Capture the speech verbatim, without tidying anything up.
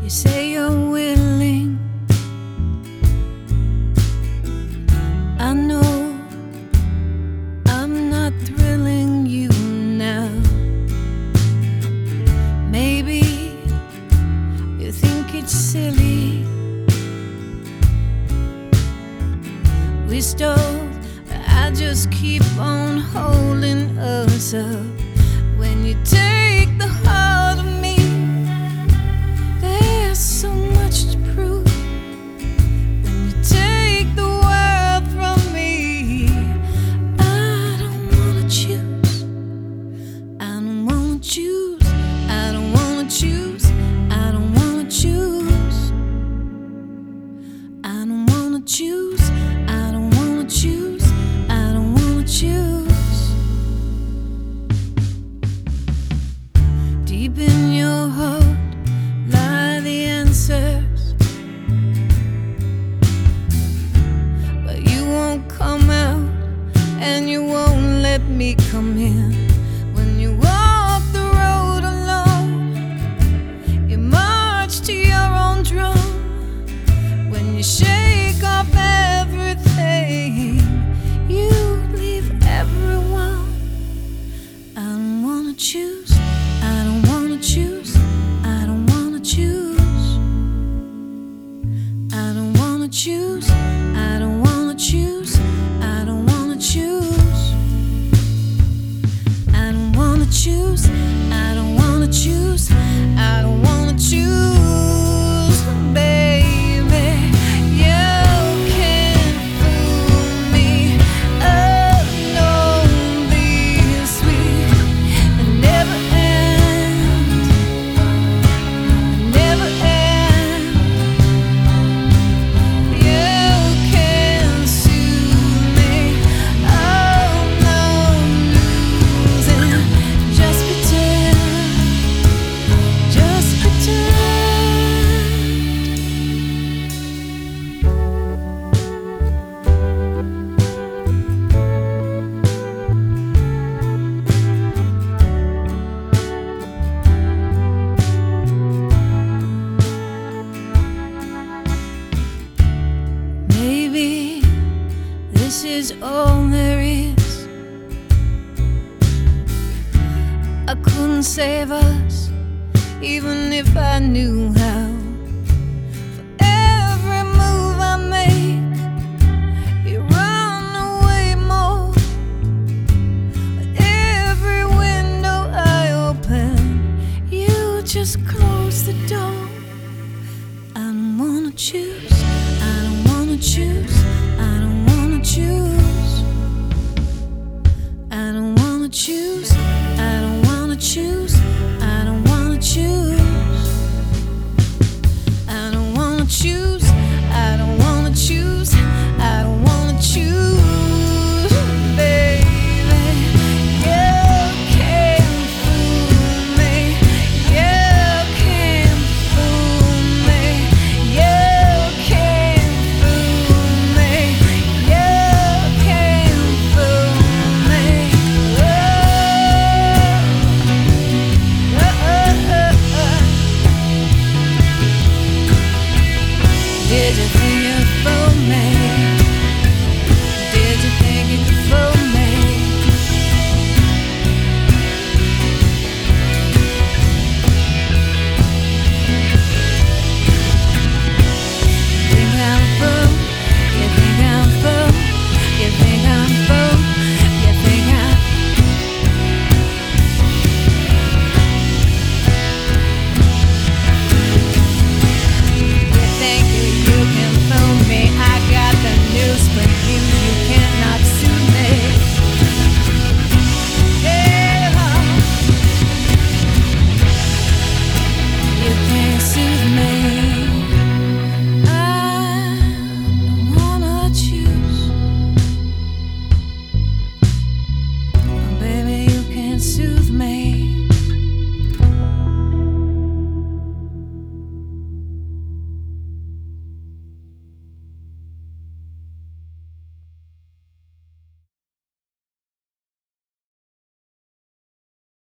You say you're willing. I know I'm not thrilling you now. Maybe you think it's silly. We stole, I just keep on holding us up. When you take the heart of me, there's so much to prove. When you take the world from me, I don't wanna choose. I don't wanna choose. I don't wanna choose. I don't wanna choose. I don't wanna choose. I don't wanna choose. I don't wanna choose. Deep in your heart lie the answers, but you won't come out and you won't let me come in. When you walk the road alone, you march to your own drum. When you shake off everything, you leave everyone. I don't wanna choose. I don't wanna choose. I don't wanna choose. I don't wanna choose. I don't wanna choose. I don't wanna choose. I don't wanna choose. I don't wanna choose. I don't wanna choose, baby. You can't fool me. Oh no, these sweet and never end, never end. You can't soothe me. Oh no, losing. Just pretend, just pretend. Maybe this is all there is. I couldn't save us, even if I knew how. For every move I make, you run away more. But every window I open, you just close the door. I don't wanna choose. I don't wanna choose. I don't wanna choose. I don't wanna choose. I don't wanna choose. I don't wanna choose.